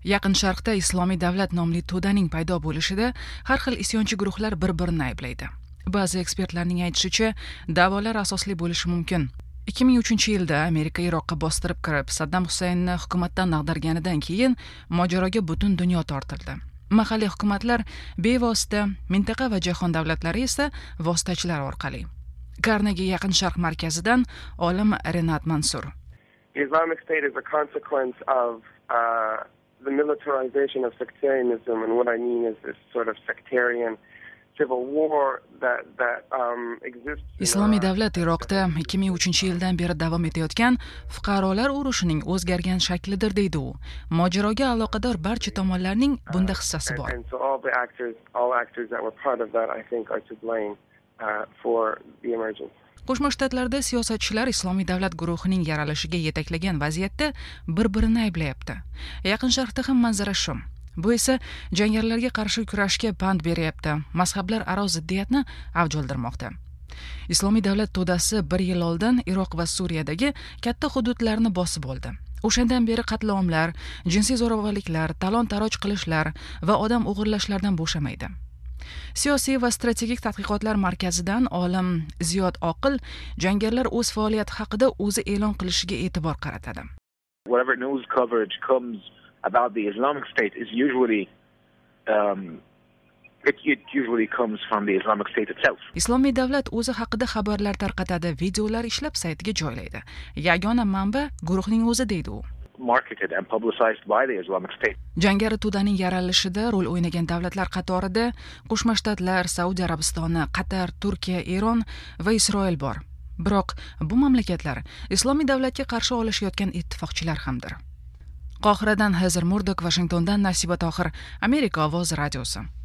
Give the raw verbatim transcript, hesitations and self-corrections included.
Yaqin Sharqda Islomiy davlat nomli to'daning paydo bo'lishida har xil isyonchi guruhlar bir-birini ayblaydi. Ba'zi ekspertlarning aytishicha, da'volar asosli bo'lishi mumkin. ikki ming uchinchi yilda Amerika Iroqqa bostirib kirib, Saddam Husaynni hukumatdan ag'darganidan keyin mojaroga butun dunyo tortildi. Mahalliy hukumatlar bevosita, mintaqa va jahon davlatlari esa vositachilar orqali. Carnegie Yaqin Sharq markazidan olim Renat Mansur. Islamic State is a consequence of uh, the militarization of sectarianism, and what I mean is this sort of sectarian civil war that that um exists. Islomiy davlat Iroqda ikki ming uchinchi yildan beri davom etayotgan fuqarolar urushining o'zgargan shaklidir deydi u. Mojaroga aloqador barcha tomonlarning bunda hissasi bor. And so all the actors, all actors that were part of that, I think, are to blame uh, for the emergence. Qo'shma Shtatlarda siyosatchilar Islomiy davlat guruhining yaralishiga yetaklagan vaziyatda bir-birini ayblayapti. Yaqin Sharqda ham manzara shu. Bu esa jangarilarga qarshi kurashga pand beryapti. Mazhablar aro ziddiyatni avj oldirmoqda. Islomiy davlat to'dasi bir yil oldin Iroq va Suriyadagi katta hududlarni bosib oldi. O'shandan beri qatlomlar, jinsiy zo'ravonliklar, talon-taroj qilishlar va odam o'g'irlashlardan bo'shamaydi. Siyosiy va strategik tadqiqotlar markazidan olim Ziyod Oqil jangarilar o'z faoliyati haqida o'zi e'lon qilishiga e'tibor qaratadi. Whatever news coverage comes about the Islamic State is usually um, it, it usually comes from the Islamic State itself. Islomiy davlat o'zi haqida xabarlar tarqatadi, videolar ishlab saytiga joylaydi. Yagona manba guruhning o'zi deydi u. Marketed and publicized by the Islamic State. Jangari to'daning yaralishida rol o'ynagan davlatlar qatorida Qo'shma Shtatlar, Saudiya Arabistoni, Qatar, Turkiya, Eron va Isroil bor. Biroq bu mamlakatlar Islomiy davlatga qarshi olishayotgan ittifoqchilar hamdir. Qohiradan Hazir Murdok, Washingtondan Nasiba Tohir, Amerika ovozi radiosi.